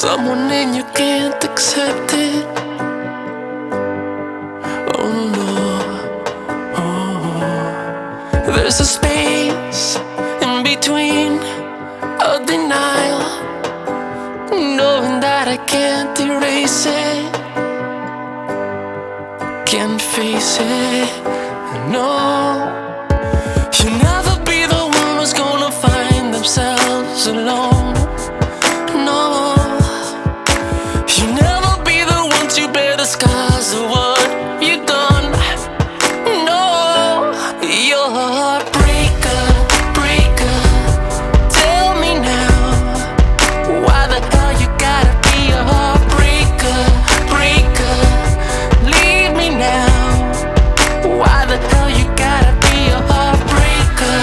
someone and you can't accept it. Oh no, oh. There's a space in between a denial, knowing that I can't erase it, can't face it, no. You'll never be the one who's gonna find themselves alone, no. You'll never be the one to bear the scars of what you've done, no. You're a heartbreaker, breaker. Tell me now, why the hell you gotta be a heartbreaker, breaker? Leave me now, why the hell you gotta be a heartbreaker?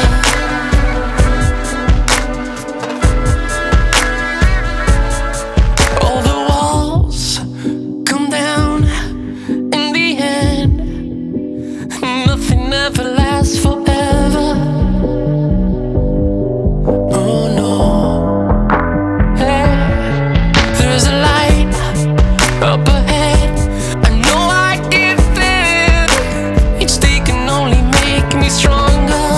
All the walls come down in the end. Nothing ever lasts forever. Oh no. Hey, there's a light up ahead. I know I get there. Each day can only make me stronger,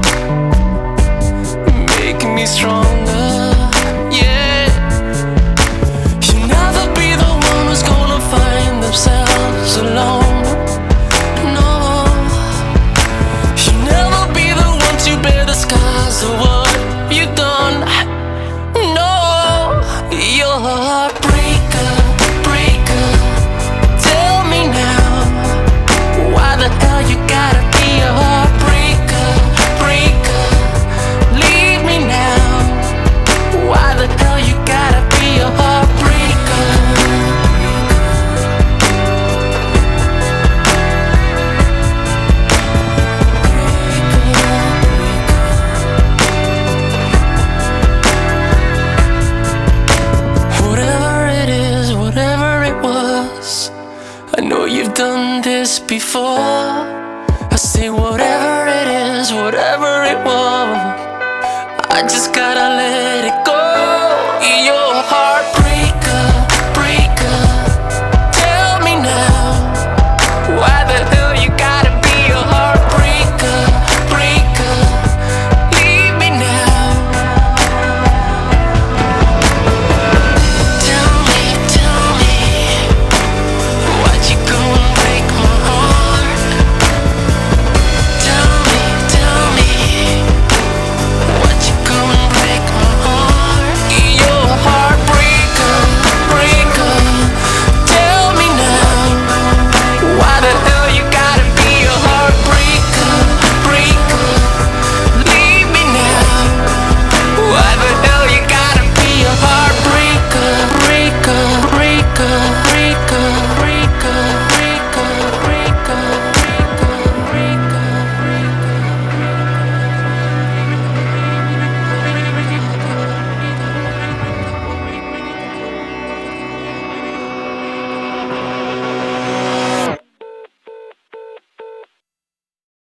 make me stronger. Yeah. You'll never be the one who's gonna find themselves alone, no. You'll never be the one to bear the scars of what you've done, no. You're a heartbreaker, breaker. Tell me now, why the hell you gotta be a heartbreaker, breaker? Leave me now, why the hell you gotta be a heartbreaker? Whatever it is, whatever it was, I know you've done this before. I say whatever it is, whatever it was, I just gotta let it go. Your heart